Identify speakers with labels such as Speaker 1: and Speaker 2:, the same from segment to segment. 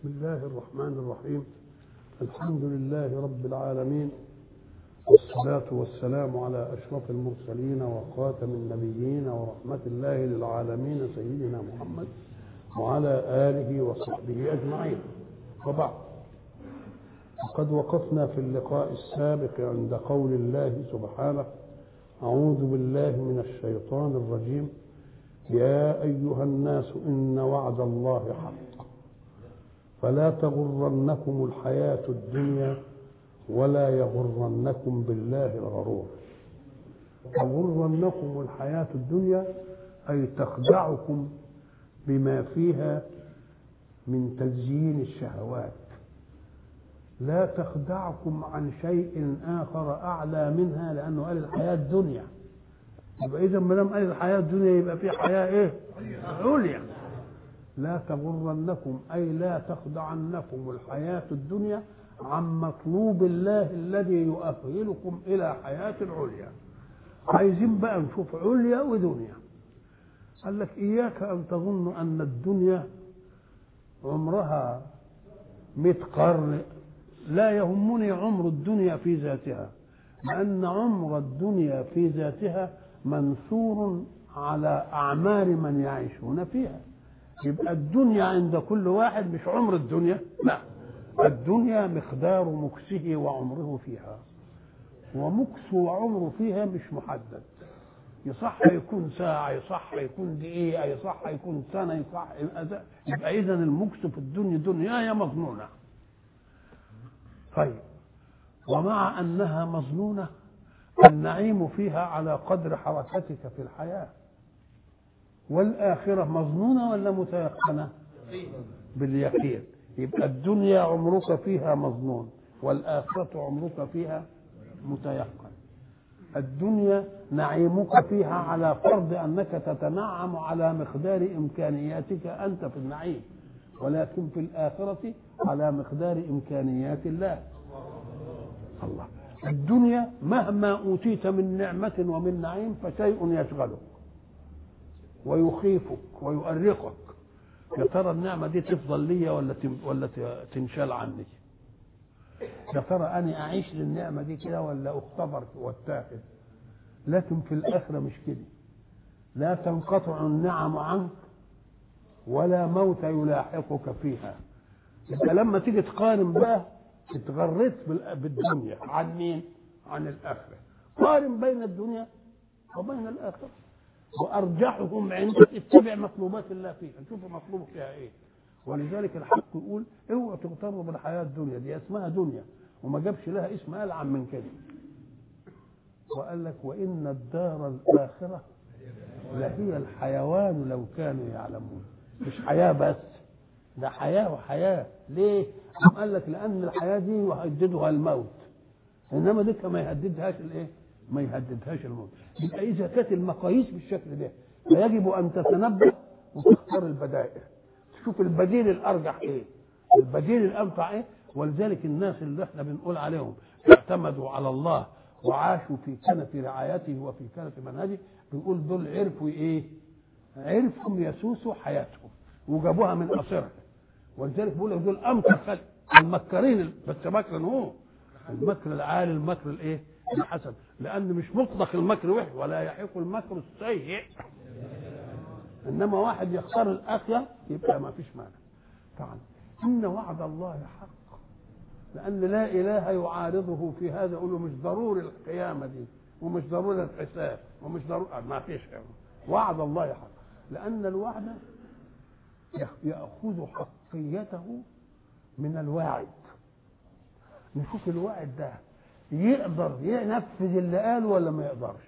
Speaker 1: بسم الله الرحمن الرحيم. الحمد لله رب العالمين، والصلاة والسلام على أشرف المرسلين وخاتم النبيين ورحمة الله للعالمين سيدنا محمد وعلى آله وصحبه أجمعين، وبعد. وقد وقفنا في اللقاء السابق عند قول الله سبحانه: أعوذ بالله من الشيطان الرجيم، يا أيها الناس إن وعد الله حق فلا تغرنكم الحياة الدنيا ولا يغرنكم بالله الغرور. تغرنكم الحياة الدنيا أي تخدعكم بما فيها من تزيين الشهوات، لا تخدعكم عن شيء آخر أعلى منها، لأنه قال الحياة الدنيا. يبقى إذا ما دام قال الحياة الدنيا يبقى في حياة إيه؟ عليا. لا تغرنكم أي لا تخدعنكم الحياة الدنيا عن مطلوب الله الذي يؤهلكم إلى حياة العليا. عايزين بقى نشوف عليا ودنيا. قال لك إياك أن تظن أن الدنيا عمرها 100 قرن. لا يهمني عمر الدنيا في ذاتها، لأن عمر الدنيا في ذاتها منصور على أعمار من يعيشون فيها. يبقى الدنيا عند كل واحد مش عمر الدنيا، لا، الدنيا مقدار مكسه وعمره فيها، ومكسه وعمره فيها مش محدد. يصح يكون ساعة، يصح يكون دقيقة، يصح يكون سنة، يصح يبقى إذن المكس في الدنيا دنيا مظنونة. طيب، ومع أنها مظنونة النعيم فيها على قدر حركتك في الحياة. والآخرة مظنونة ولا متيقنة؟ باليقين. يبقى الدنيا عمرك فيها مظنون، والآخرة عمرك فيها متيقن. الدنيا نعيمك فيها على فرض أنك تتنعم على مقدار إمكانياتك أنت في النعيم، ولكن في الآخرة على مقدار إمكانيات الله. الله. الدنيا مهما أوتيت من نعمة ومن نعيم فشيء يشغلك ويخيفك ويؤرقك. يا ترى النعمة دي تفضل لي ولا تنشال عني؟ يا ترى أنا أعيش للنعمة دي كده ولا أختبر واتاخد؟ لكن في الآخرة مش كده، لا تنقطع النعم عنك ولا موت يلاحقك فيها. انت لما تيجي تقارن بقى اتغريت بالدنيا عن مين؟ عن الآخرة. قارن بين الدنيا وبين الآخرة، وأرجحهم عندك اتبع مطلوبات الله فيها، نشوف مطلوب فيها ايه. ولذلك الحق يقول اوعوا تغتروا بالحياة الدنيا، دي اسمها دنيا وما جابش لها اسم ألعن من كده. وقال لك وإن الدار الآخرة لهي الحيوان لو كانوا يعلمون. مش حياة بس، ده حياة وحياة. ليه؟ قال لك لأن الحياة دي يهددها الموت، إنما دي ما يهددهاش الايه؟ ما يهددهاش الموت. يبقى إذا كانت المقاييس بالشكل ده فيجب أن تتنبه وتختار البدائل، تشوف البديل الأرجح إيه، البديل الأنفع إيه. ولذلك الناس اللي احنا بنقول عليهم اعتمدوا على الله وعاشوا في كنف رعايته وفي كنف منهجه، بنقول دول عرفوا إيه؟ عرفهم يسوسوا حياتهم وجابوها من قصرها. ولذلك بيقول لك دول أمكر خلق المكرين، بس مكر هو المكر العالي، المكر الإيه؟ الحسن، لأن مش مطلق المكر وحش، ولا يحق المكر السيء، إنما واحد يختار الآخرة يبقى ما فيش مانع. طبعا إن وعد الله حق، لأن لا إله يعارضه في هذا. يقول له مش ضروري القيامة دي، ومش ضروري الحساب، ومش ضروري، ما فيش. وعد الله حق، لأن الوعد يأخذ حقيته من الواعد. نشوف الواعد ده يقدر ينفذ اللي قاله ولا ما يقدرش.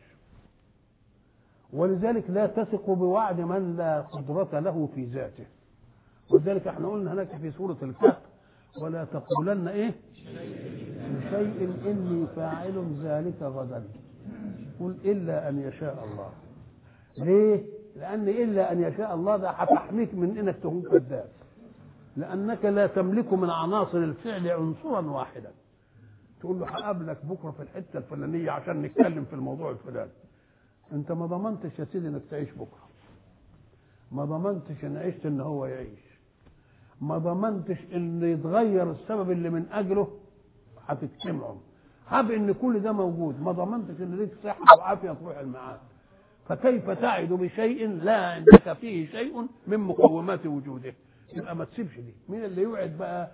Speaker 1: ولذلك لا تثق بوعد من لا قدرة له في ذاته. ولذلك احنا قلنا هناك في سورة الكهف: ولا تقولن ايه لشيء اني فاعل ذلك غدا، قل الا ان يشاء الله. ليه؟ لان الا ان يشاء الله ده هتحميك من انك تكون كذاب، لانك لا تملك من عناصر الفعل عنصرا واحدا. تقول له هقابلك بكره في الحته الفلانيه عشان نتكلم في الموضوع الفلاني، انت ما ضمنتش يا سيدي انك تعيش بكره، ما ضمنتش ان عشت ان هو يعيش، ما ضمنتش ان يتغير السبب اللي من اجله هتجتمعوا. هب ان كل ده موجود، ما ضمنتش ان ليك صحه وعافيه تروح المعاد. فكيف تعد بشيء لا عندك فيه شيء من مقومات وجوده؟ يبقى ما تسيبش دي. مين اللي يوعد بقى؟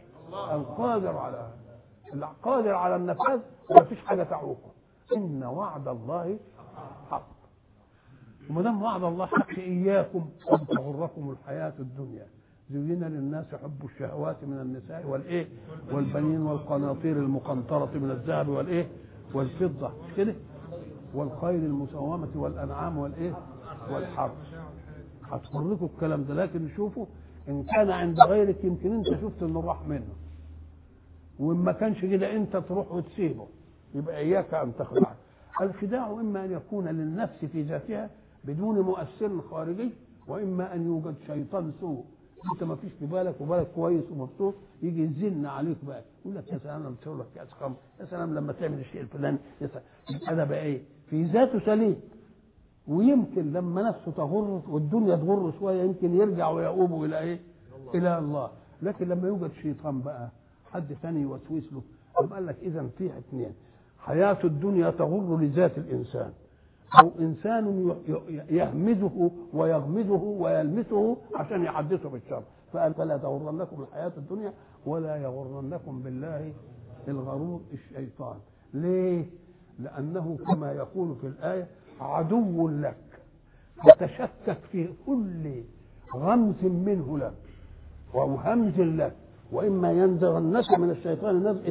Speaker 1: القادر على النفاذ، وما فيش حاجه تعوقه. ان وعد الله حق. وما دام وعد الله حق، اياكم ان تغركم الحياه الدنيا. زين للناس حب الشهوات من النساء والايه والبنين والقناطير المقنطره من الذهب والايه والفضه، مش كده؟ والخيل المسومه والانعام والايه والحرث. هتغركم الكلام ده، لكن شوفوا ان كان عند غيرك يمكن انت شفت انه راح منه، وان ما كانش كده انت تروح وتسيبه. يبقى اياك ان تخدع. الخداع اما ان يكون للنفس في ذاتها بدون مؤثر خارجي، واما ان يوجد شيطان سوء انت ما فيش في بالك وبالك كويس ومبسوط، يجي يزن عليك بقى يقول لك يا سلام لما تشرب لك كاس خمر، يا سلام لما تعمل الشيء الفلاني، هذا بقى ايه في ذاته سليم. ويمكن لما نفسه تغر والدنيا تغر شويه يمكن يرجع ويؤوب الى ايه؟ الى الله. لكن لما يوجد شيطان بقى حد ثاني يوسوس له، قال لك اذا فيه اثنين: حياه الدنيا تغر لذات الانسان، او انسان يهمده ويغمده ويلمسه عشان يحدثه بالشر. فقال فلا تغرنكم الحياه الدنيا ولا يغرنكم بالله الغرور الشيطان. ليه؟ لانه كما يقول في الايه عدو لك، وتشكك في كل غمز منه لك وهمز لك، واما ينزغنك من الشيطان نزغ.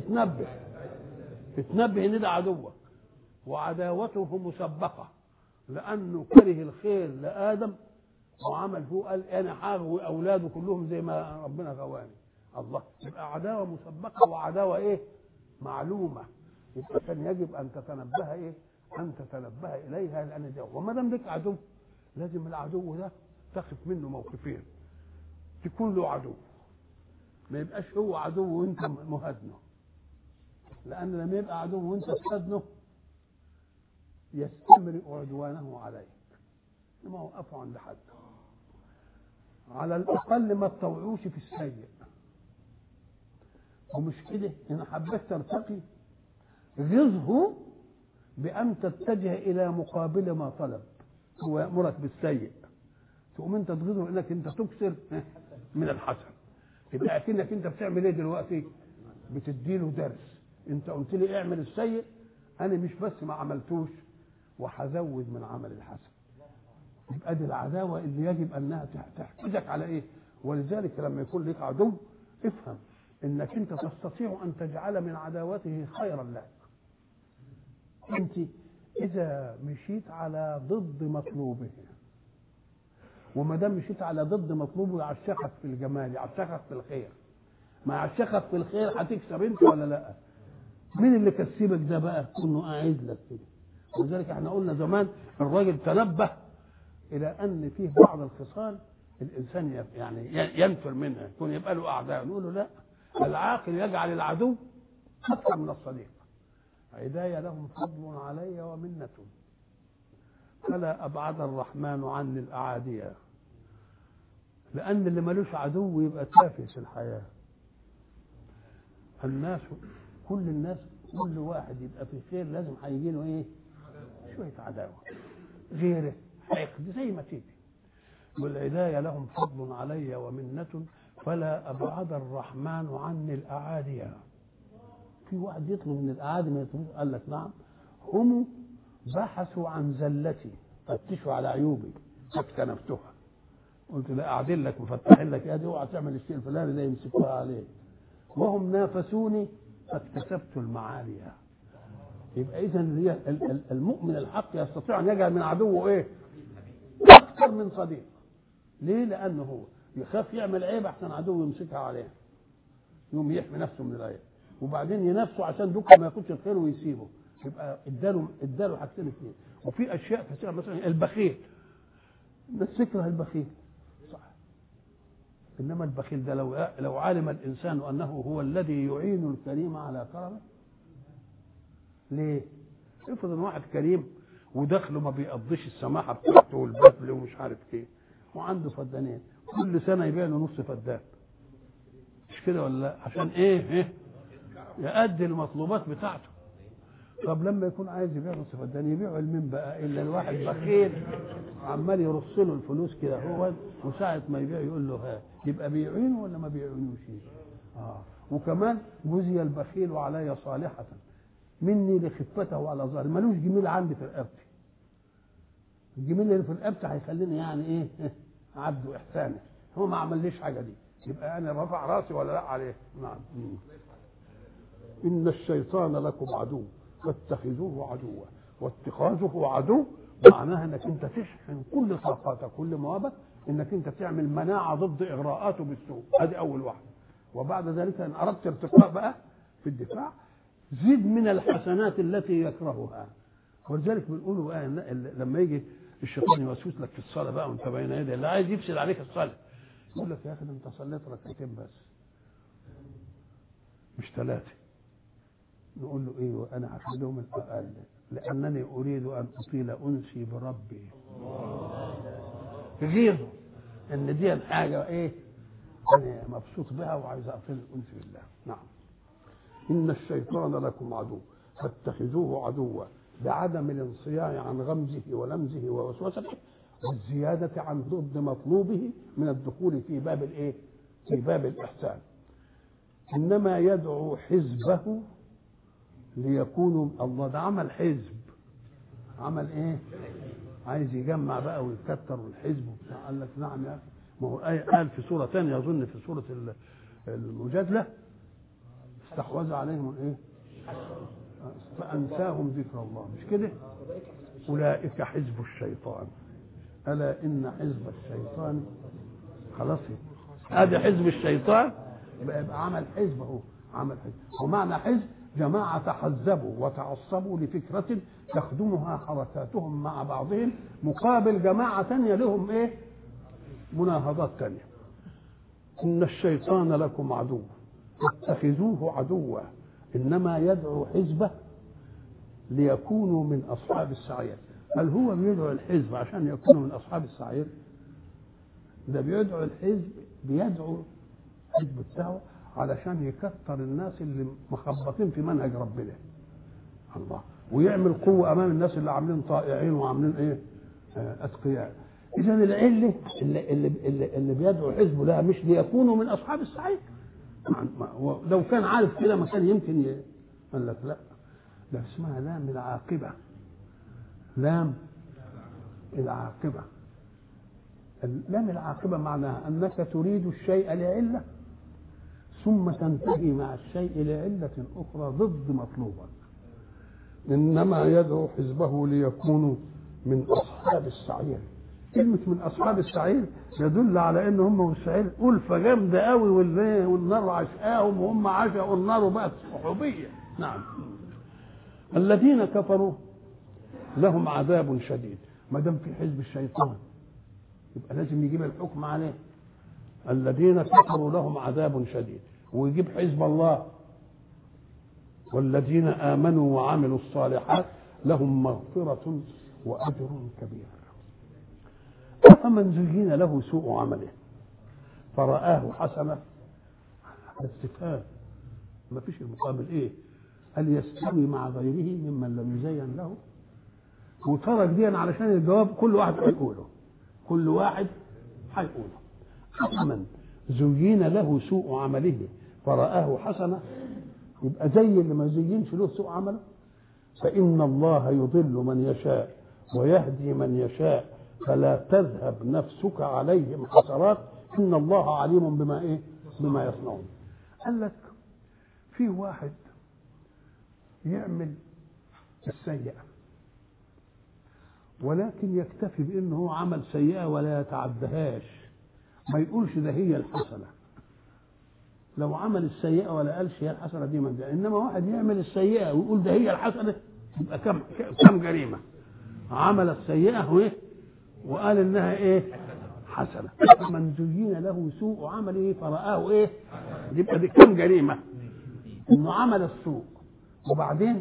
Speaker 1: اتنبه ان ده عدوك، وعداوته مسبقه، لانه كره الخير لادم وعمل هو قال انا هغوي اولاده كلهم زي ما ربنا غواني. الله، يبقى عداوه مسبقه وعداوه ايه؟ معلومه. يبقى كان يجب ان تتنبه ايه؟ ان تتنبه اليها، لان ده وما دام لك عدو لازم العدو ده تخف منه موقفين: تكون له عدو، ما يبقاش هو عدو وانت مهدنه، لان لما يبقى عدو وانت تهدنه يستمر عدوانه عليك، ما وقفوا عند حد. على الاقل ما تطوعوش في السيء، ومش كده ان حبيت ترتقي غزه بان تتجه الى مقابل ما طلب. هو يامرك بالسيء تقوم انت تغزه انك انت تكسر من الحسن. يبقى اكنك انت بتعمل ايه دلوقتي؟ بتديله درس. انت قلت لي اعمل السيء، انا مش بس ما عملتوش وهزود من عمل الحسن. يبقى دي العداوه اللي يجب انها تحفزك على ايه؟ ولذلك لما يكون لك عدو افهم انك انت تستطيع ان تجعل من عداوته خيرا لك. انت اذا مشيت على ضد مطلوبه، وما دام مشيت على ضد مطلوبه يعشقك في الجمال، يعشقك في الخير. ما يعشقك في الخير هتكسب انت ولا لا؟ مين اللي كسبك ده بقى؟ انه قاعد لك كده. ولذلك احنا قلنا زمان الراجل تنبه الى ان فيه بعض الخصال الانسان يعني ينفر منها، يكون يبقى له اعداء. نقول له لا، العاقل يجعل العدو اكثر من الصديق. عداية لهم فضل علي ومنة، فلا أبعد الرحمن عني الأعادية. لأن اللي ملوش عدو يبقى تافه في الحياة. الناس كل الناس كل واحد يبقى في خير لازم هيجي له ايه؟ شوية عداوة، غيره حقد زي ما تيجي. والعداية لهم فضل علي ومنة فلا أبعد الرحمن عني الأعادية. في واحد يطلب من الأعادي ما يطلبوش، قال لك نعم، هم بحثوا عن زلتي، فتشوا على عيوبي فاكتنفتها. قلت لا أعدل لك مفتحين لك ادي اوعى تعمل الشيء الفلاني ده يمسكوها عليه. وهم نافسوني فاكتسبت المعالي. يبقى اذا المؤمن الحق يستطيع ان يجعل من عدوه ايه؟ اكثر من صديق. ليه؟ لانه هو يخاف يعمل عيب احسن عدو يمسكها عليه، يوم يحمي نفسه من العيب، وبعدين ينافسه عشان دوكا ما ياخدش الخير ويسيبه. يبقى اداله حاجتين اثنين. وفي اشياء كثيره مثلا البخيل، الناس تكره البخيل صح، انما البخيل ده لو علم الانسان انه هو الذي يعين الكريم على كرمه. ليه؟ افرض ان واحد كريم ودخله ما بيقضيش السماحه بتاعته والبذل ومش عارف ايه، وعنده فدانين كل سنه يبيع له نص فدان، مش كده ولا لا؟ عشان ايه يؤدي المطلوبات بتاعته. طب لما يكون عايز يبيع نص فدان يبيعه لمين بقى؟ الا الواحد بخيل عمال يرص له الفلوس كده هو، وساعه ما يبيع يقول له ها، يبقى بيعينه ولا ما بيعينوش؟ وكمان جزي البخيل وعلي صالحه مني لخفته على ظهري، ملوش جميل عندي في رقبتي. الجميل اللي في رقبتي هيخليني يعني ايه عبد واحساني، هو ما عمليش حاجه دي، يبقى انا رفع راسي ولا لا عليه؟ نعم. ان الشيطان لكم عدو فاتخذوه عدوا، واتخاذه عدو معناها انك انت تشحن كل طاقاتك كل موابك انك انت تعمل مناعه ضد اغراءاته بالسوء. ادي اول واحده. وبعد ذلك ان اردت ارتقاء بقى في الدفاع زد من الحسنات التي يكرهها. ولذلك بنقول لما يجي الشيطان يوسوس لك في الصلاه بقى وانت بين يديه اللي عايز يفسد عليك الصلاه، يقول لك يا اخي انت صليت ركعتين بس مش 3. نقول له ايه؟ وانا هخليهم الاقل لانني اريد ان اطيل انسي بربي. غيره ان دي حاجه ايه انا مبسوط بها وعايز اطيل الانس بالله. نعم. ان الشيطان لكم عدو فاتخذوه عدوا بعدم الانصياع عن غمزه ولمزه ووسوسته والزياده عن ضد مطلوبه من الدخول في باب الايه؟ في باب الاحسان. انما يدعو حزبه ليكونوا الله. ده عمل حزب، عمل ايه؟ عايز يجمع بقى ويكتر الحزب وبتاع. قال لك نعم يا اخي، ما هو قال في سوره ثانيه اظن في سوره المجادله استحوذ عليهم الايه؟ فانساهم ذكر الله، مش كده؟ اولئك حزب الشيطان الا ان حزب الشيطان خلاص هذا حزب الشيطان يبقى عمل حزب. اهو عمل حزب. ومعنى حزب جماعة تحزبوا وتعصبوا لفكرة تخدمها حركاتهم مع بعضهم مقابل جماعة تانية لهم ايه؟ مناهضات تانية. إن الشيطان لكم عدو فاتخذوه عدوا إنما يدعو حزبه ليكونوا من أصحاب السعير. هل هو بيدعو الحزب عشان يكونوا من أصحاب السعير؟ ده بيدعو الحزب، بيدعو حزب بتاعه علشان يكثر الناس اللي مخبطين في منهج ربنا الله، ويعمل قوة أمام الناس اللي عاملين طائعين وعاملين إيه؟ أتقياء. إذا العلة اللي بيدعو حزبه لها مش ليكونوا من أصحاب السعير. لو كان عارف كده ما كان يمكن قال لك لا، ده اسمها لام العاقبة. لام العاقبة. لام العاقبة معناها أنك تريد الشيء لعلة ثم تنتهي مع الشيء لعلة أخرى ضد مطلوبك. إنما يدعو حزبه ليكونوا من أصحاب السعير. كلمة من أصحاب السعير يدل على إن هم والسعير ألفة جامدة قوي والنار عشقاهم وهم عشقوا النار وبقت صحوبية. نعم. الذين كفروا لهم عذاب شديد. ما دام في حزب الشيطان يبقى لازم يجيب الحكم عليه. الذين كفروا لهم عذاب شديد، ويجيب حزب الله. والذين آمنوا وعملوا الصالحات لهم مغفرة وأجر كبير. أفمن زين له سوء عمله فرآه حسنة. استفهام ما فيش المقابل ايه؟ هل يستوي مع غيره ممن لم يزين له؟ وترك دي علشان الجواب كل واحد هيقوله. كل واحد هيقوله. أفمن زين له سوء عمله فرآه حسنة، يبقى زي اللي ما زينش له سوء عمله. فإن الله يضل من يشاء ويهدي من يشاء فلا تذهب نفسك عليهم حسرات إن الله عليم بما إيه؟ بما يصنعون. قال لك في واحد يعمل السيئة ولكن يكتفي بأنه عمل سيئة ولا يتعدهاش، ما يقولش ده هي الحسنة. لو عمل السيئة ولا قالش هي الحسنة دي من ده. إنما واحد يعمل السيئة ويقول ده هي الحسنة، يبقى كم جريمة. عمل السيئة وإيه؟ وقال إنها إيه؟ حسنة. من زين له سوء عمله فرآه إيه؟ يبقى دي كم جريمة. إنه عمل السوء وبعدين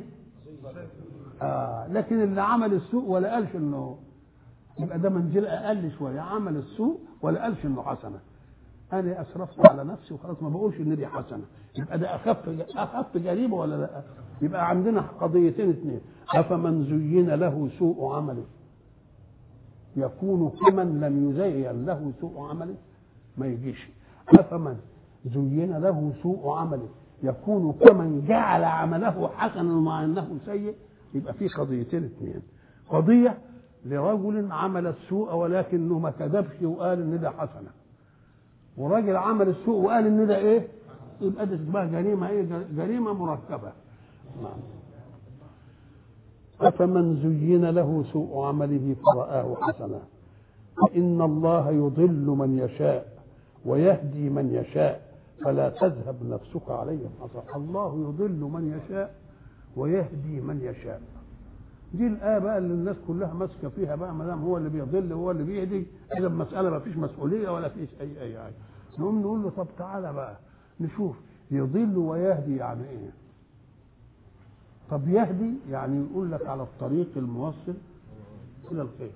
Speaker 1: لكن اللي عمل السوء ولا قالش إنه، يبقى ده منزل أقل شوية. عمل السوء ولا قالش إنه حسنة. انا اسرفت على نفسي وخلاص ما بقولش ان دي حسنه، يبقى ده اخف جريمه ولا لا؟ يبقى عندنا قضيتين اثنين. افمن زين له سوء عمله يكون كمن لم يزين له سوء عمله؟ ما يجيش. افمن زين له سوء عمله يكون كمن جعل عمله حسنا مع انه سيء؟ يبقى في قضيتين اثنين. قضيه لرجل عمل السوء ولكنه ما كذبش وقال ان ده حسنه، وراجل عمل السوء وقال ان ده ايه؟ يبقى ده اسمها جريمه ايه؟ جريمه مركبه. نعم. افمن زين له سوء عمله فرآه حسنا فإن الله يضل من يشاء ويهدي من يشاء فلا تذهب نفسك عليهم حسرات. الله يضل من يشاء ويهدي من يشاء. دي الآية بقى اللي الناس كلها ماسكة فيها بقى، ما دام هو اللي بيضل وهو اللي بيهدي، إذا المسألة ما فيش مسؤولية ولا فيش أي حاجة. نقوم نقول له طب تعالى بقى نشوف يضل ويهدي يعني إيه؟ طب يهدي يعني يقول لك على الطريق الموصل إلى الخير.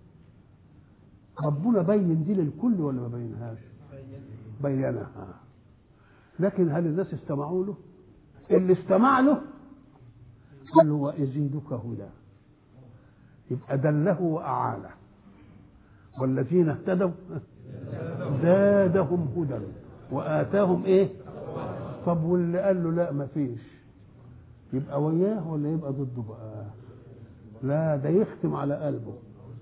Speaker 1: ربنا بين دي للكل ولا ما بينهاش؟ بينها. لكن هل الناس استمعوا له؟ اللي استمع له قال له وأزيدك هدى، يبقى دله وأعانه. والذين اهتدوا زادهم هدى وآتاهم ايه؟ طب واللي قال له لا ما فيش، يبقى وياه ولا يبقى ضده بقى؟ لا، ده يختم على قلبه.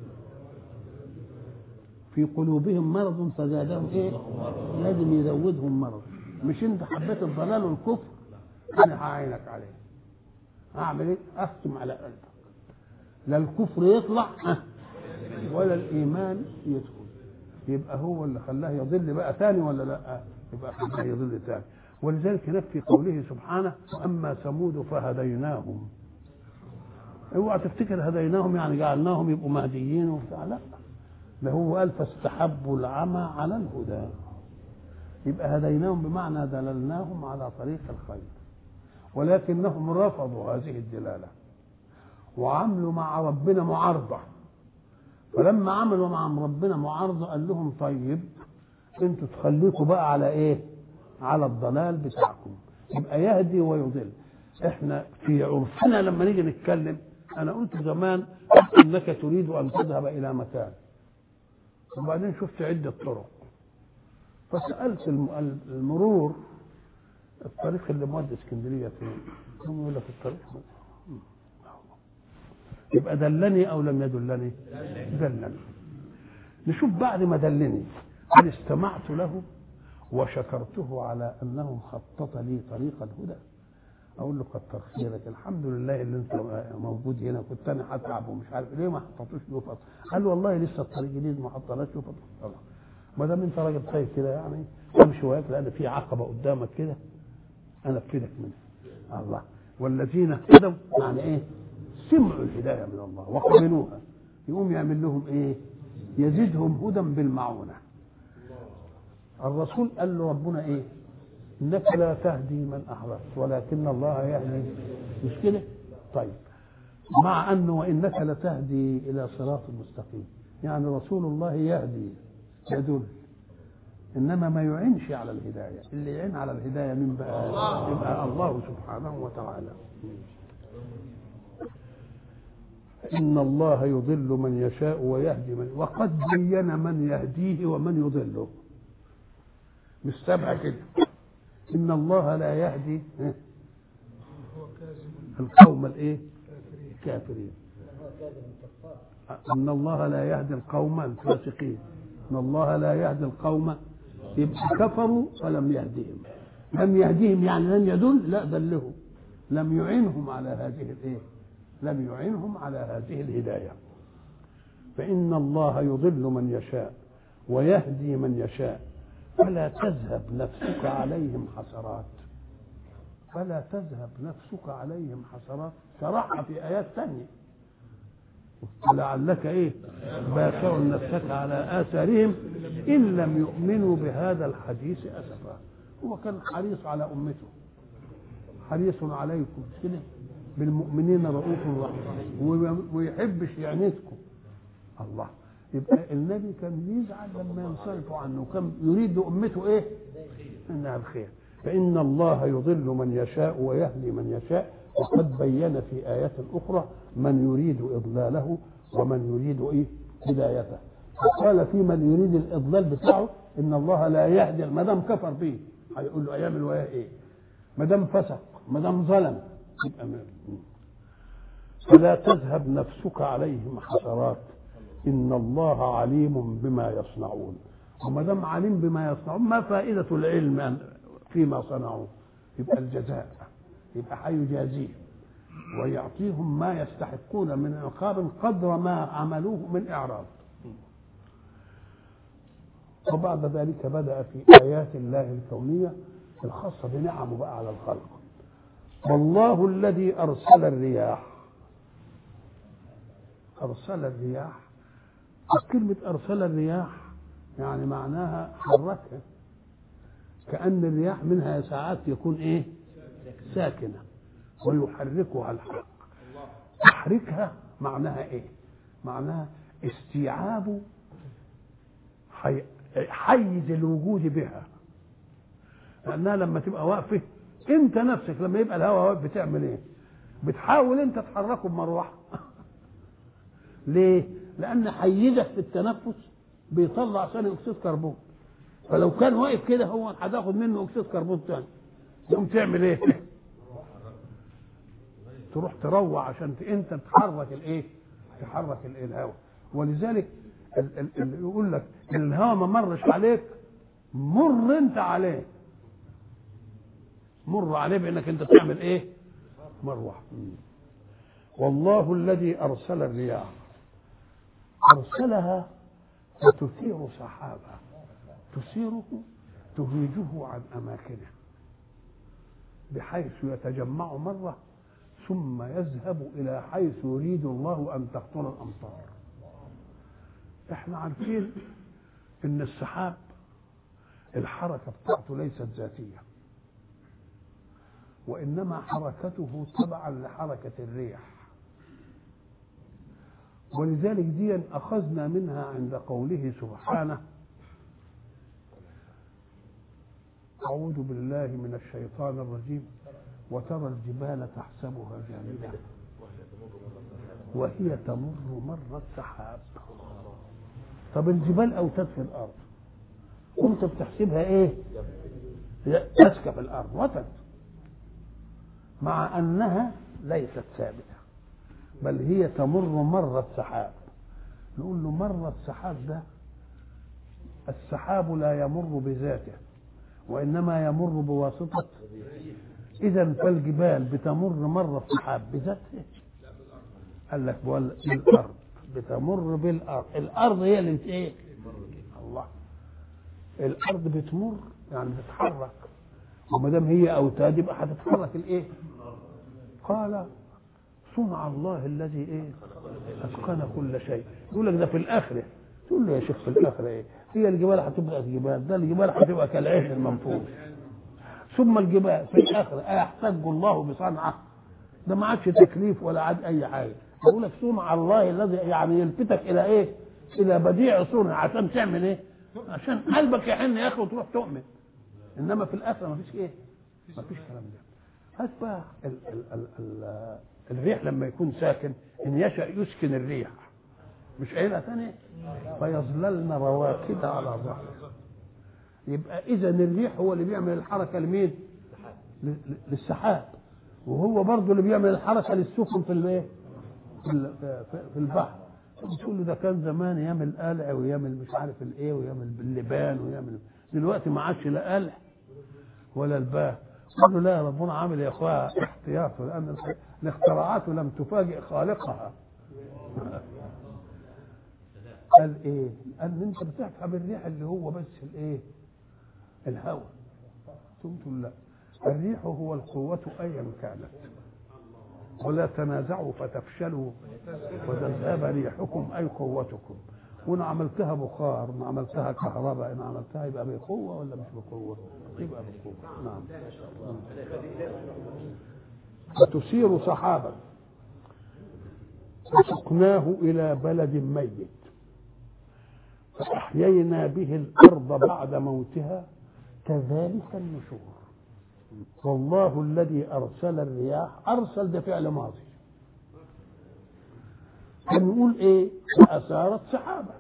Speaker 1: في قلوبهم مرض فزادهم ايه؟ لازم يزودهم مرض. مش انت حبيت الضلال والكفر، انا هعينك عليه. اعمل ايه؟ اختم على قلبك، لا الكفر يطلع ولا الايمان يدخل. يبقى هو اللي خلاه يضل بقى ثاني ولا لا؟ يبقى خلاه يضل ثاني. ولذلك هناك في قوله سبحانه واما ثمود فهديناهم. اوعى تفتكر هديناهم يعني جعلناهم يبقوا مهديين وبتاع، لا، ده هو قال فاستحبوا العمى على الهدى. يبقى هديناهم بمعنى دللناهم على طريق الخير، ولكنهم رفضوا هذه الدلاله وعملوا مع ربنا معارضه. فلما عملوا مع ربنا معارضه قال لهم طيب انتوا تخليكم بقى على ايه؟ على الضلال بتاعكم. يبقى يهدي ويضل. احنا في عرفنا لما نيجي نتكلم، انا قلت زمان انك تريد ان تذهب الى مكان، وبعدين شفت عده طرق، فسالت المرور الطريق اللي مودي اسكندريه فين؟ يقول لك الطريق. يبقى دلني او لم يدلني؟ دلني. نشوف بعد ما دلني هل استمعت له وشكرته على انه خطط لي طريق الهدى؟ اقول له كتر خيرك، الحمد لله اللي انت موجود هنا، كنت انا هتعب ومش عارف ليه ما حطيتوش له فتره. قال والله لسه الطريق جديد ما حطيناش له فتره. ما دام انت راجل طيب كده يعني امشي وياك، لان في عقبه قدامك كده انا ابتدك منها. الله. والذين اهتدوا يعني ايه؟ سمعوا الهدايه من الله وقبلوها، يقوم يعمل لهم ايه؟ يزيدهم هدى بالمعونه. الرسول قال له ربنا ايه؟ انك لا تهدي من احببت ولكن الله يهدي. مش كده؟ طيب، مع انه وانك لتهدي الى صراط مستقيم، يعني رسول الله يهدي يدل، انما ما يعينش على الهدايه. اللي يعين على الهدايه من بقى؟ يبقى الله سبحانه وتعالى. ان الله يضل من يشاء ويهدي من، وقد بين من يهديه ومن يضله. مش سابعه كده. ان الله لا يهدي القوم الايه؟ الكافرين. ان الله لا يهدي القوم الفاسقين. ان الله لا يهدي القوم، يبقى كفروا فلم يهديهم. لم يهديهم يعني لم يدل، لا دله، لم يعينهم على هذه الايه؟ لم يعينهم على هذه الهدايه. فان الله يضل من يشاء ويهدي من يشاء فلا تذهب نفسك عليهم حسرات. فلا تذهب نفسك عليهم حسرات شرحها في آيات ثانية. ولعلك ايه؟ باخع نفسك على آثارهم إن لم يؤمنوا بهذا الحديث أسفا. هو كان حريص على أمته، حريص عليكم كده بالمؤمنين رؤوف رحيم، ويحبش يعنتكم. الله. يبقى النبي كان يزعل لما ينصرفوا عنه، كان يريد امته ايه؟ انها الخير. فان الله يضل من يشاء ويهدي من يشاء، وقد بين في ايات اخرى من يريد اضلاله ومن يريد ايه؟ هدايته. قال في من يريد الاضلال بتاعه ان الله لا يهدي، ما دام كفر به هيقول له ايام الولايه ايه؟ ما دام فسق، ما دام ظلم، يبقى فلا تذهب نفسك عليهم حسرات ان الله عليم بما يصنعون. وما دام عليم بما يصنعون، ما فائده العلم فيما صنعوا؟ يبقى الجزاء، يبقى هيجازيهم ويعطيهم ما يستحقون من عقاب قدر ما عملوه من اعراض. وبعد ذلك بدأ في آيات الله الكونية الخاصة بنعمه بقى على الخلق. والله الذي أرسل الرياح. أرسل الرياح، كلمة أرسل الرياح يعني معناها حركها، كأن الرياح منها ساعات يكون إيه؟ ساكنة ويحركها الحق. تحركها معناها إيه؟ معناها استيعاب حيز الوجود بها، لأنها لما تبقى واقفة أنت نفسك لما يبقى الهواء واقف بتعمل إيه؟ بتحاول أنت تحركه بمروحة. ليه؟ لأن حيزك في التنفس بيطلع ثاني أكسيد كربون، فلو كان واقف كده هو هتاخد منه أكسيد كربون ثاني، يقوم تعمل إيه؟ تروح تروح عشان أنت تحرك الإيه؟ تحرك الهواء. ولذلك اللي يقول لك الهواء ما مرش عليك، مر انت عليه، مر عليه بانك انت تعمل ايه؟ مروح. والله الذي ارسل الرياح، ارسلها فتثير سحابا، تثيره تهيجه عن اماكنه بحيث يتجمع مره ثم يذهب الى حيث يريد الله ان تقطر الامطار. احنا عارفين ان السحاب الحركة بتاعته ليست ذاتية، وانما حركته تبعا لحركة الريح. ولذلك دي اخذنا منها عند قوله سبحانه: اعوذ بالله من الشيطان الرجيم، وترى الجبال تحسبها جامدة وهي تمر مر السحاب. طب الجبال اوتاد في الارض وانت بتحسبها ايه؟ ماسكه في الارض وتد، مع انها ليست ثابته بل هي تمر مر السحاب. نقول له مر السحاب ده، السحاب لا يمر بذاته وانما يمر بواسطه. اذا فالجبال بتمر مر السحاب بذاته؟ قال لك الارض بتمر بالارض، الارض هي اللي ايه؟ الله. الارض بتمر يعني بتتحرك، وما دام هي اوتاد يبقى هتتحرك الايه؟ قال صنع الله الذي ايه؟ اتقن كل شيء. يقول لك ده في الاخره، تقول له يا شيخ في الاخره ايه؟ هي الجبال هتبقى جبال، ده الجبال هتبقى كالعهن المنفوش. ثم الجبال في الاخره ايحتج الله بصنعه؟ ده ما عادش تكليف ولا عاد اي حاجه. يقول لك صنع الله الذي، يعني يلفتك الى ايه؟ الى بديع صنع، عشان تعمل ايه؟ عشان قلبك يحن يا اخي وتروح تؤمن. انما في الاخره ما فيش ايه؟ ما فيش كلام ده. هات بقى الريح لما يكون ساكن، ان يشأ يسكن الريح، مش قايلها ثاني؟ فيظللن رواكد على ظهر. يبقى اذا الريح هو اللي بيعمل الحركه لمين؟ للسحاب، وهو برضه اللي بيعمل الحركه للسفن في الايه؟ في البحر. تقول له ده كان زمان يعمل قلع ويعمل مش عارف الايه ويعمل باللبان ويعمل، دلوقتي ما عادش لا قلع ولا الباه. قال له لا، ربنا عامل يا اخويا احتياط، لان الاختراعات لم تفاجئ خالقها. قال ايه؟ قال انت بتسحب الريح اللي هو بس الايه؟ الهواء. قلت لا، الريح هو القوة ايا كانت، ولا تنازعوا فتفشلوا وتذهب ريحكم اي قوتكم. وان عملتها بخار، ان عملتها كهرباء، ان عملتها يبقى بقوه ولا مش بقوه؟ يبقى بقوه. نعم. فتثير سحابا فسقناه الى بلد ميت. فأحيينا به الأرض بعد موتها كذلك النشور. والله الذي أرسل الرياح، أرسل ده فعل ماضي، هنقول إيه؟ فأثارت سحابة،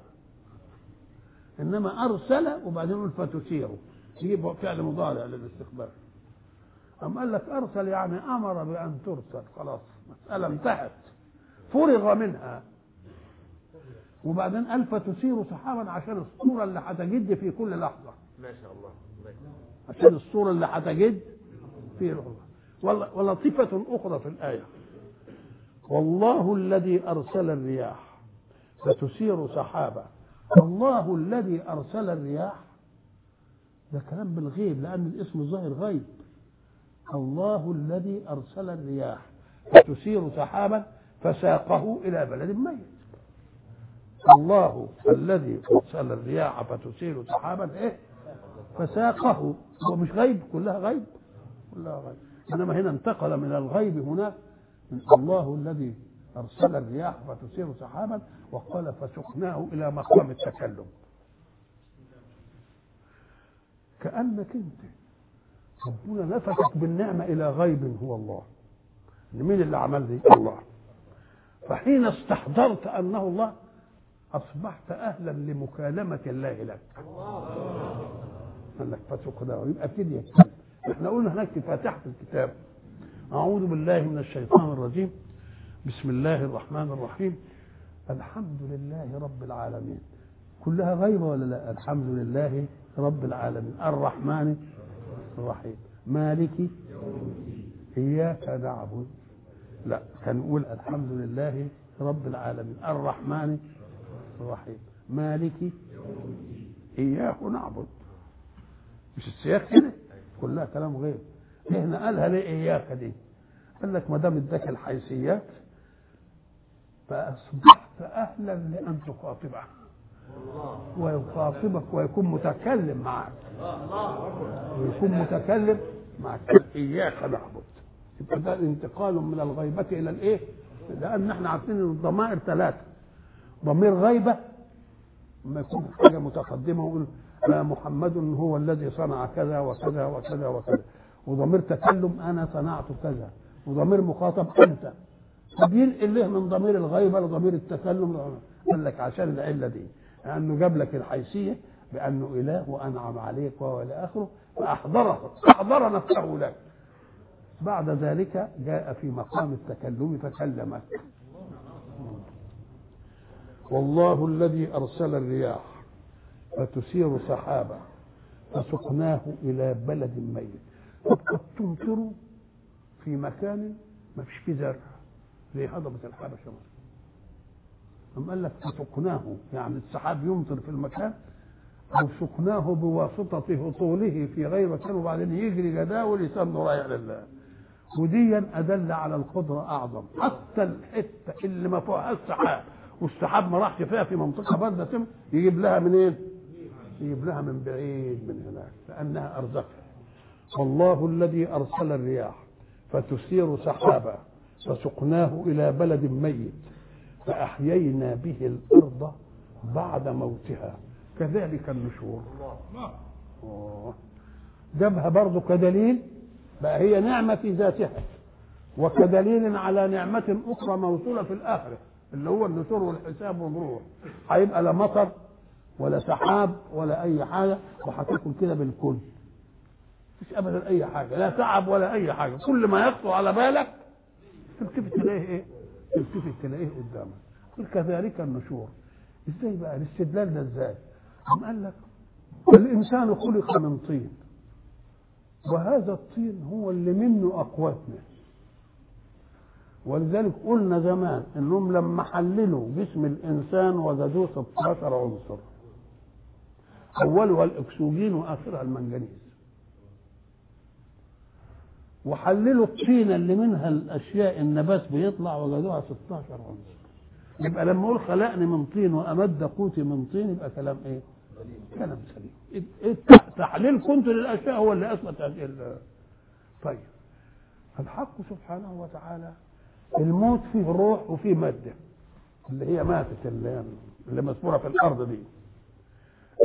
Speaker 1: إنما أرسل وبعدين نقول فتثير، يجيب فعل مضارع للاستقبال. أم قال لك أرسل يعني أمر بأن ترسل، خلاص مسألة انتهت فرغ منها. وبعدين قال فتثير سحابا عشان الصورة اللي هتجد في كل لحظة.
Speaker 2: ما شاء الله.
Speaker 1: عشان الصورة اللي هتجد في لحظة. ولطيفة أخرى في الآية، والله الذي أرسل الرياح فتثير سحابا. الله الذي أرسل الرياح ده كلام بالغيب، لأن الاسم الظاهر غيب. الله الذي أرسل الرياح فتثير سحابا فساقه إلى بلد ميت. الله الذي أرسل الرياح فتثير سحابا إيه؟ فساقه. هو مش غيب، كلها غيب، كلها غيب. إنما هنا انتقل من الغيب هناك من الله الذي أرسل الرياح فتثير سحابا، وقال فسقناه إلى مقام التكلم. كأنك أنت ربنا لفتك بالنعمة إلى غيب هو الله. مين اللي عمل دي؟ الله. فحين استحضرت أنه الله أصبحت أهلا لمكالمة الله لك. قال لك فسقناه، يبقى كده يتكلم. احنا قلنا هناك في فاتحة الكتاب أعوذ بالله من الشيطان الرجيم، بسم الله الرحمن الرحيم، الحمد لله رب العالمين. كلها غيبة ولا لا؟ الحمد لله رب العالمين الرحمن الرحيم مالك إياك نعبد. لا، كان نقول الحمد لله رب العالمين الرحمن الرحيم مالك إياك نعبد. مش السياق كده؟ كلها كلام غيب. هنا قالها ليه إياك دي؟ قال لك ما دام اداك الحيثيات فأصبحت أهلا لأن تخاطبه ويخاطبك ويكون متكلم معك، ويكون متكلم معك. إياك نعبد، يبقى ده انتقال من الغيبة إلى الإيه؟ لأن احنا عارفين إن الضمائر ثلاثة. ضمير غيبة لما يكون حاجة متقدمة ويقول محمد هو الذي صنع كذا وكذا وكذا وكذا، وضمير تكلم أنا صنعت كذا، وضمير مخاطب أنت. فبينقل له من ضمير الغيبة لضمير التكلم. قال لك عشان العلة دي، لأنه جاب لك الحيثية بأنه إله وأنعم عليك وإلى آخره، فأحضر نفسه لك. بعد ذلك جاء في مقام التكلم فكلمك. والله الذي أرسل الرياح فتثير سحابا فسقناه إلى بلد ميت. قد تمطر في مكان ما فيش فيه زرع زي هضبة الحبشة مثلا. أم قال لك فسقناه يعني السحاب يمطر في المكان، أو سقناه بواسطة هطوله في غير مكان وبعدين يجري جداول يسمى رايح لله. وديا أدل على القدرة أعظم. حتى الحتة اللي ما فيهاش سحاب والسحاب ما راحش فيها في منطقة باردة يجيب لها منين؟ يجيب لها من بعيد من هناك، لأنها أرزقها. والله الذي أرسل الرياح فتثير سحابا فسقناه إلى بلد ميت فأحيينا به الأرض بعد موتها كذلك النشور. جابها برضو كدليل، بقى هي نعمة في ذاتها وكدليل على نعمة أخرى موصولة في الآخرة اللي هو النشور والحساب والروح. هيبقى لا مطر ولا سحاب ولا أي حاجة، وهتكون كده بالكل، مش أبدا أي حاجة، لا تعب ولا أي حاجة. كل ما يخطر على بالك تلتفت تلاقيه إيه؟ تلتفت تلاقيه قدامك. كذلك النشور. إزاي بقى الاستدلال ده إزاي؟ قال لك الإنسان خلق من طين، وهذا الطين هو اللي منه أقواتنا. ولذلك قلنا زمان انهم لما حللوا جسم الانسان وجدوه 16 عنصر، اولها الاكسجين واخرها المنجنيز. وحللوا الطينه اللي منها الاشياء النبات بيطلع وجدوها 16 عنصر. يبقى لما اقول خلقني من طين وامد قوتي من طين يبقى كلام ايه؟ كلام سليم. تحليل كنت للاشياء هو اللي اثبت هذه. طيب الحق سبحانه وتعالى الموت فيه روح وفيه ماده اللي هي ماتت اللي مسموره في الارض دي.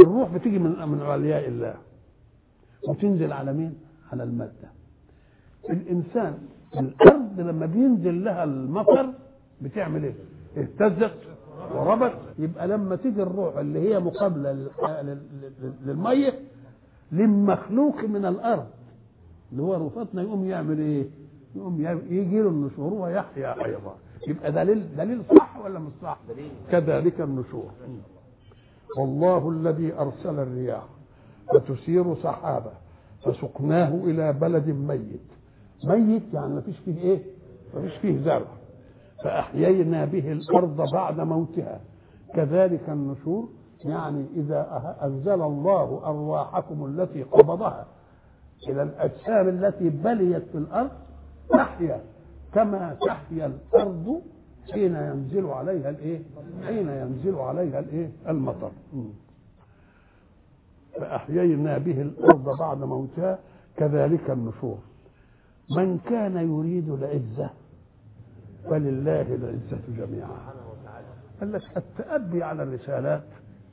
Speaker 1: الروح بتيجي من علياء الله وتنزل على مين؟ على المادة. الإنسان الأرض لما بينزل لها المطر بتعمل إيه؟ اهتزت وربت. يبقى لما تيجي الروح اللي هي مقابلة للمية للمخلوق من الأرض اللي هو رفاتنا يقوم يعمل إيه؟ يقوم يجي له النشور ويحيا أيضا. يبقى دليل صح ولا مش صح؟ كذلك النشور. والله الذي أرسل الرياح فتثير سحابا فسقناه إلى بلد ميت يعني ما فيش فيه إيه؟ ما فيش فيه زرع فأحيينا به الأرض بعد موتها كذلك النشور. يعني إذا أنزل الله أرواحكم التي قبضها إلى الأجسام التي بليت في الأرض تحيا كما تحيا الأرض حين ينزل عليها الإيه؟ حين ينزل عليها الإيه؟ المطر. فأحيينا به الأرض بعد موتها كذلك النشور. من كان يريد العزة فلله العزة جميعا. قال لك التأبي على الرسالات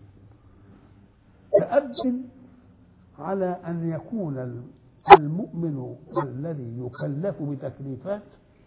Speaker 1: تأبي على أن يكون المؤمن الذي يكلف بتكليفات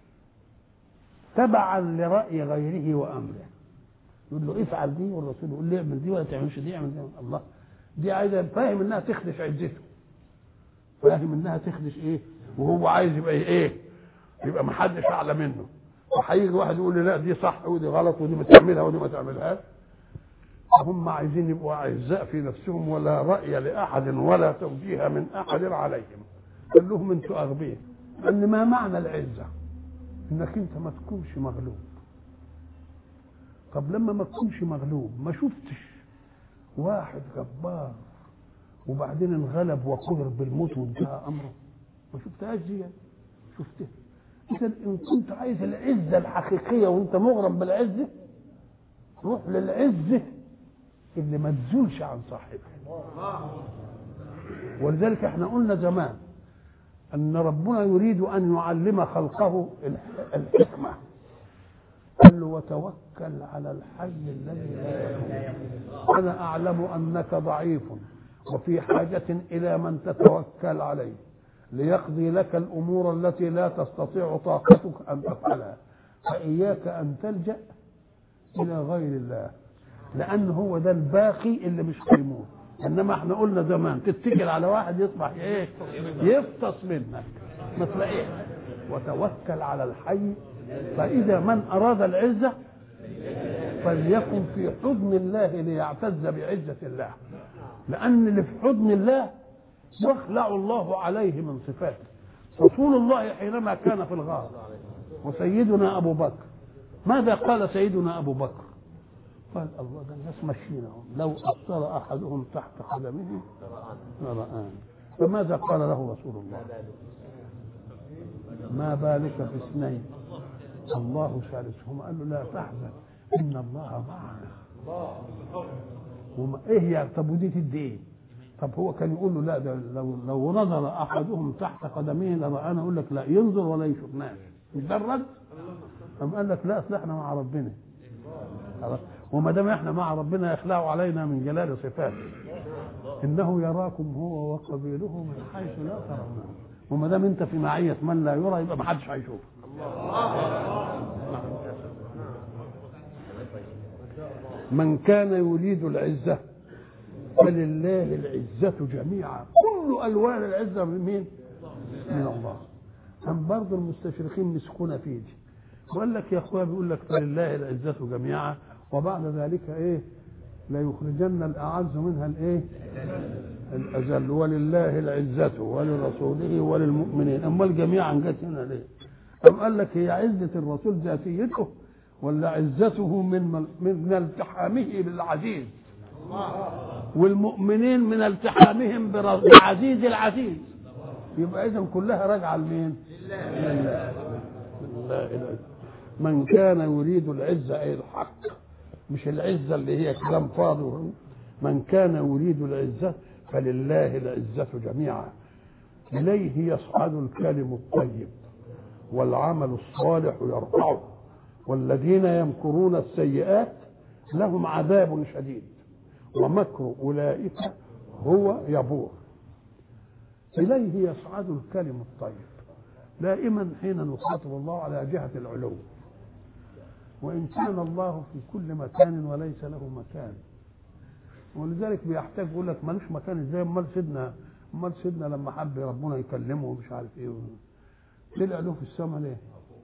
Speaker 1: تبعا لرأي غيره وأمره. يقول له افعل دي والرسول يقول له اعمل دي ولا تعملش دي، اعمل دي. الله دي عايزه فاهم انها تخدش عزته، فاهم انها تخدش ايه، وهو عايز يبقى ايه، يبقى ما حدش اعلى منه. وهيجي واحد يقول لي لا دي صح ودي غلط ودي ما تعملها ودي ما تعملهاش. هم عايزين يبقوا اعزاء في نفسهم ولا راي لاحد ولا توجيه من احد عليهم. قال لهم انتوا اغبياء. ان ما معنى العزه؟ انك انت ما تكونش مغلوب. طب لما ما تكونش مغلوب ما شفتش واحد جبار وبعدين انغلب وقهر بالموت وانتهى امره؟ ما شفتهاش دي؟ شفتها. اذا ان كنت عايز العزه الحقيقيه وانت مغرم بالعزه روح للعزه اللي ما تزولش عن صاحبها. ولذلك احنا قلنا زمان ان ربنا يريد ان يعلم خلقه الحكمه. قال له وتوكل على الحي الذي لا يموت. انا اعلم انك ضعيف وفي حاجه الى من تتوكل عليه ليقضي لك الامور التي لا تستطيع طاقتك ان تفعلها، فاياك ان تلجا الى غير الله لان هو ده الباقي اللي مش هيموت. انما احنا قلنا زمان تتكل على واحد يصبح ايه، يفطس منك ما تلاقيه. وتوكل على الحي. فاذا من اراد العزه فليكن في حضن الله ليعتز بعزه الله، لان اللي في حضن الله يخلع الله عليه من صفاته. رسول الله حينما كان في الغار وسيدنا ابو بكر ماذا قال سيدنا ابو بكر؟ قال الله ده الناس ماشيينهم لو أبصر أحدهم تحت قدمه لرآني. فماذا قال له رسول الله؟ ما بالك في اثنين الله ثالثهما. قال له لا تحزن إن الله معنا. وما إيه يعني؟ طب ودي تدي إيه؟ طب هو كان يقول له لا ده لو نظر أحدهم تحت قدمه لرآنا. أقول لك لا ينظر ولا يشوفناش. مش ده الرد؟ أم قال لك لا أصل إحنا مع ربنا. وما دام احنا مع ربنا يخلع علينا من جلال صفاته. انه يراكم هو وقبيله من حيث لا ترونه. وما دام انت في معيه من لا يرى يبقى ما حدش هيشوفك. من كان يريد العزه فلله العزه جميعا. كل الوان العزه من مين؟ من الله. هم برضه المستشرقين مسكونه في دي وقال لك يا اخويا بيقول لك فلله العزه جميعا وبعد ذلك ايه لا يخرجن الاعز منها الايه الاذل ولله العزه ولرسوله وللمؤمنين. اما جميعا جت هنا ليه؟ أم قال لك هي عزه الرسول ذاتيته ولا عزته من التحامه بالعزيز والمؤمنين من التحامهم بالعزيز العزيز. يبقى اذا كلها راجعه لمين؟ لله. من كان يريد العزه اي الحق مش العزة اللي هي كلام فاضي. من كان يريد العزة فلله العزة جميعا إليه يصعد الكلم الطيب والعمل الصالح يرفعه والذين يمكرون السيئات لهم عذاب شديد ومكر أولئك هو يبور. إليه يصعد الكلم الطيب. دائما حين نخاطب الله على جهة العلو، وإن كان الله في كل مكان وليس له مكان، ولذلك بيحتاج يقول لك مالوش مكان ازاي؟ امال سيدنا لما حب ربنا يكلمه ومش عارف ايه طلع له في السماء ليه؟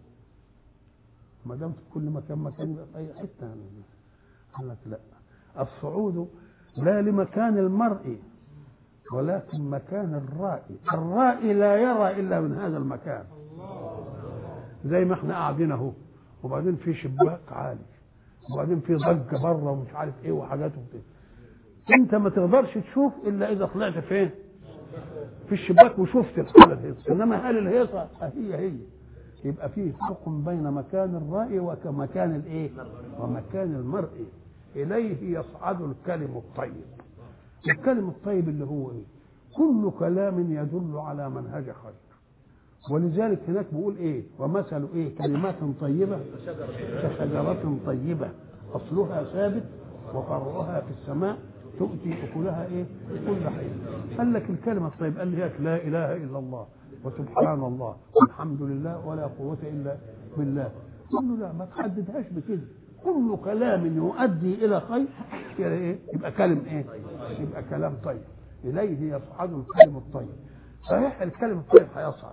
Speaker 1: ما دام في كل مكان يبقى في اي حته يعني. قال لك لا، الصعود لا لمكان المرء ولكن مكان الرائي. الرائي لا يرى الا من هذا المكان، زي ما احنا قاعدين اهو، وبعدين في شباك عالي، وبعدين في ضجه بره ومش عارف ايه وحاجات وكده. انت ما تقدرش تشوف الا اذا طلعت فين؟ في الشباك وشفت الحاله الهيصه. انما هل الهيصه هي يبقى فيه فرق بين مكان الرائي ومكان الايه؟ ومكان المرء. اليه يصعد الكلم الطيب. الكلم الطيب اللي هو ايه؟ كل كلام يدل على منهج خير. ولذلك هناك بيقول ايه؟ ومثل ايه؟ كلمات طيبه كشجره طيبه اصلها ثابت وفرعها في السماء تؤتي اكلها ايه؟ كل حين. قال لك الكلمه الطيبه، قال لك لا اله الا الله وسبحان الله والحمد لله ولا قوه الا بالله. قل له لا، ما تحددهاش بكده. كل كلام يؤدي الى خير ايه؟ يبقى كلم ايه؟ يبقى كلام طيب. اليه يصعد الكلم الطيب. صحيح الكلم الطيب هيصعد،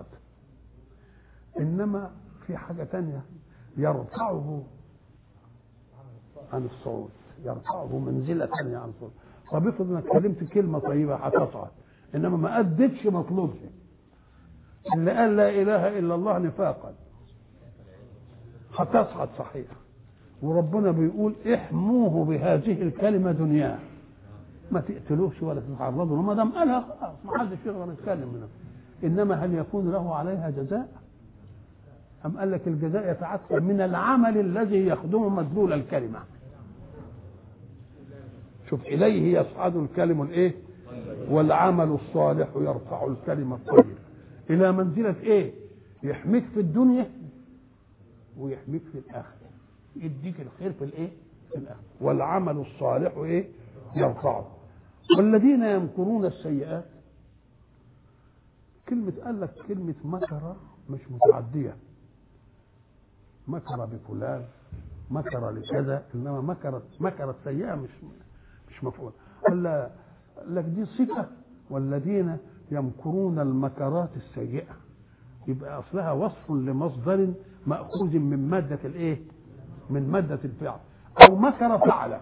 Speaker 1: انما في حاجه تانية يرفعه عن الصعود، يرفعه منزله ثانيه عن الصعود. طب افرض انك كلمت كلمه طيبه هتصعد، انما ما ادتش مطلوبها. اللي قال لا اله الا الله نفاقا هتصعد صحيح، وربنا بيقول احموه بهذه الكلمه دنياه، ما تقتلوش ولا تتعرضوا له، ما دام قالها خلاص ما حدش يقدر يتكلم منها. انما هل يكون له عليها جزاء؟ أم قال لك الجزاء يتعثر من العمل الذي يخدم مدلول الكلمة. شوف، إليه يصعد الكلم الإيه؟ والعمل الصالح يرفع الكلمة الطيب إلى منزلة إيه؟ يحميك في الدنيا ويحميك في الآخرة، يديك الخير في الإيه؟ في الآخرة. والعمل الصالح إيه؟ يرفعه. والذين يمكرون السيئات، كلمة قال لك كلمة مكر مش متعدية، مكر بفلان مكر لكذا، انما مكرت سيئه مش مفعول. قال لك دي صفه، والذين يمكرون المكرات السيئه، يبقى اصلها وصف لمصدر ماخوذ من ماده الايه؟ من ماده الفعل. او مكر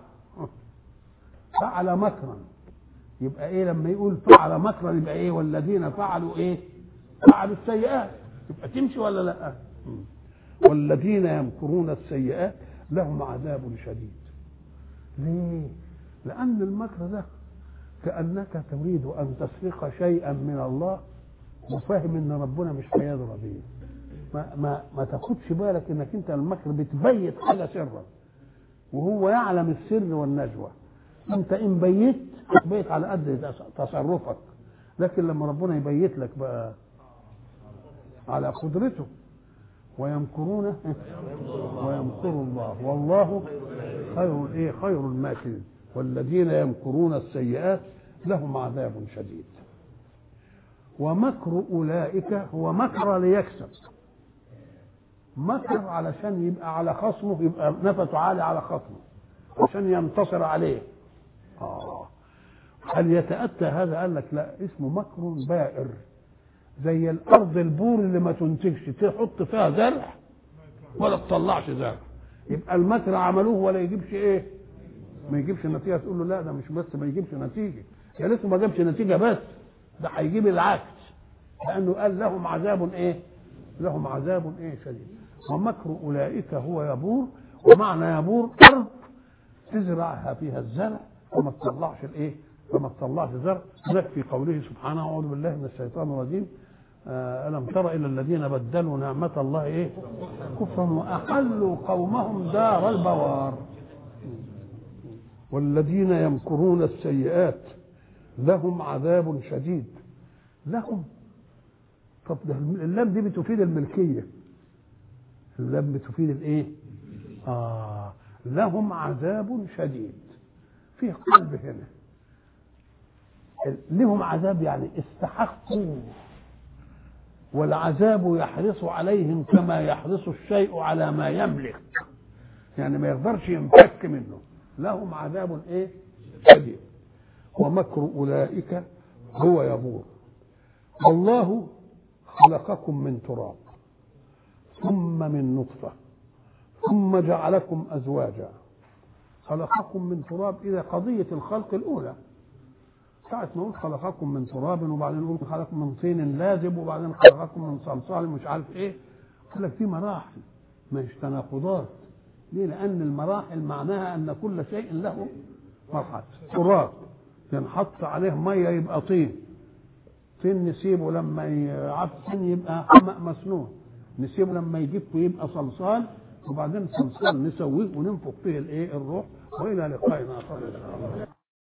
Speaker 1: فعل مكرا، يبقى ايه لما يقول فعل مكرا؟ يبقى ايه؟ والذين فعلوا ايه؟ فعلوا السيئات، يبقى تمشي ولا لا؟ والذين يمكرون السيئات لهم عذاب شديد. ليه؟ لأن المكر ده كأنك تريد أن تسرق شيئا من الله وفاهم أن ربنا مش هيرضى بيه. ما تاخدش بالك أنك أنت المكر بتبيت حاجة سرا وهو يعلم السر والنجوى. أنت إن بيت هتبيت على قد تصرفك، لكن لما ربنا يبيت لك بقى على قدرته. ويمكرون ويمكر الله والله خير الماكرين. والذين يمكرون السيئات لهم عذاب شديد. ومكر أولئك هو مكر ليكسب، مكر علشان يبقى على خصمه، يبقى نفسه عالي على خصمه عشان ينتصر عليه. هل يتأتى هذا؟ قال لك لا، اسمه مكر بائر، زي الارض البور اللي ما تنتجش، تحط فيها زرع ولا تطلعش زرع، يبقى المكر عملوه ولا يجيبش ايه؟ ما يجيبش نتيجه. تقول له لا ده مش بس ما يجيبش نتيجه، يا لسه ما جابش نتيجه بس ده هيجيب العكس، لانه قال لهم عذاب ايه؟ لهم عذاب ايه شديد. ومكر اولئك هو يبور. ومعنى يبور ارض تزرعها فيها الزرع وما تطلعش الايه؟ فما تطلعش زرع. هناك في قوله سبحانه اعوذ بالله من الشيطان الرجيم ألم تر إلى الذين بدلوا نعمة الله إيه؟ كفرا وأحلوا قومهم دار البوار. والذين يمكرون السيئات لهم عذاب شديد. لهم، طب اللام دي بتفيد الملكية، اللام بتفيد الإيه؟ لهم عذاب شديد. فيه قلب هنا، لهم عذاب يعني استحقوا، والعذاب يحرص عليهم كما يحرص الشيء على ما يملك، يعني ما يقدرش ينفك منه، لهم عذاب ايه شديد. ومكر اولئك هو يبور. والله خلقكم من تراب ثم من نطفه ثم جعلكم ازواجا. خلقكم من تراب الى قضيه الخلق الاولى، ساعة ما نقول خلقكم من تراب وبعدين نقول خلقكم من طين لازب وبعدين خلقكم من صلصال مش عارف ايه، قال لك في مراحل مش تناقضات. ليه؟ لأن المراحل معناها أن كل شيء له مرحلة. تراب ينحط عليه مية يبقى طين، طين نسيبه لما يعفن يبقى حمأ مسنون، نسيبه لما يجف يبقى صلصال، وبعدين صلصال نسويه وننفخ فيه الايه الروح. وإلى لقائنا آخر.